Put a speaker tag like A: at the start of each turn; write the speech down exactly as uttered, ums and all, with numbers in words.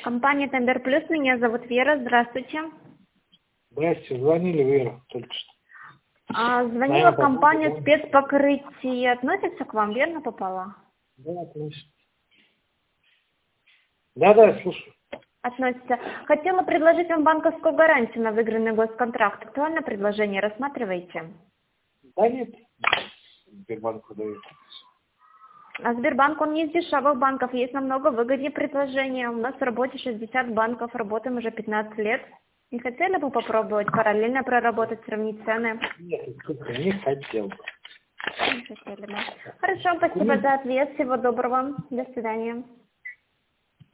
A: Компания Тендер Плюс, меня зовут Вера, здравствуйте.
B: Здрасте, звонили, Вера, только что.
A: А, звонила
B: Наверное,
A: компания
B: попробуй,
A: спецпокрытие, относится к вам, верно попала?
B: да, относится. Да, да, слушаю.
A: Относится. Хотела предложить вам банковскую гарантию на выигранный госконтракт. Актуальное предложение, рассматриваете?
B: Да нет, Сбербанк выдает.
A: А Сбербанк, он не из дешевых банков, есть намного выгоднее предложения. У нас в работе шестьдесят банков, работаем уже пятнадцать лет. Не хотели бы попробовать параллельно проработать, сравнить цены?
B: Нет, не хотел бы.
A: Не хотели, да. Хорошо, спасибо за ответ, всего доброго, до свидания.